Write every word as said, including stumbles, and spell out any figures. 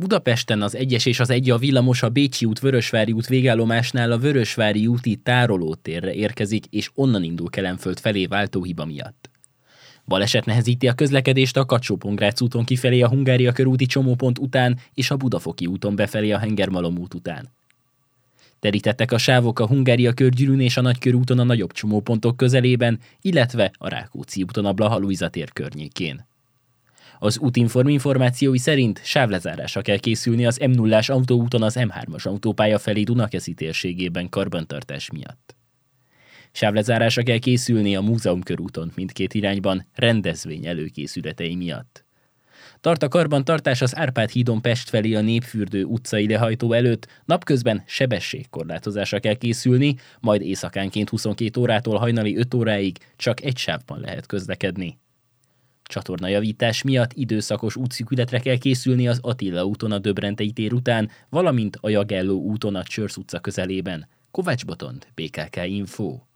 Budapesten az egyes és az egy a villamos a Bécsi út Vörösvári út végállomásnál a Vörösvári úti tárolótérre érkezik, és onnan indul Kelenföld felé váltóhiba miatt. Baleset nehezíti a közlekedést a Kacsó-Pongrác úton kifelé a Hungária körúti csomópont után és a Budafoki úton befelé a Hengermalom út után. Terítettek a sávok a Hungária körgyűrűn és a Nagykörúton a nagyobb csomópontok közelében, illetve a Rákóczi úton a Blaha Lujza tér környékén. Az Útinform információi szerint sávlezárásra kell készülni az M nullás autóúton az M hármas autópálya felé Dunakeszi térségében karbantartás miatt. Sávlezárásra kell készülni a Múzeum körúton mindkét irányban rendezvény előkészületei miatt. Tart a karbantartás az Árpád hídon Pest felé a Népfürdő utcai lehajtó előtt, napközben sebességkorlátozásra kell készülni, majd éjszakánként huszonkét órától hajnali öt óráig csak egy sávban lehet közlekedni. Csatornajavítás miatt időszakos útszűkületre kell készülni az Attila úton a Döbrentei tér után, valamint a Jagelló úton a Csörsz utca közelében. Kovács Botond, bé ká ká Info.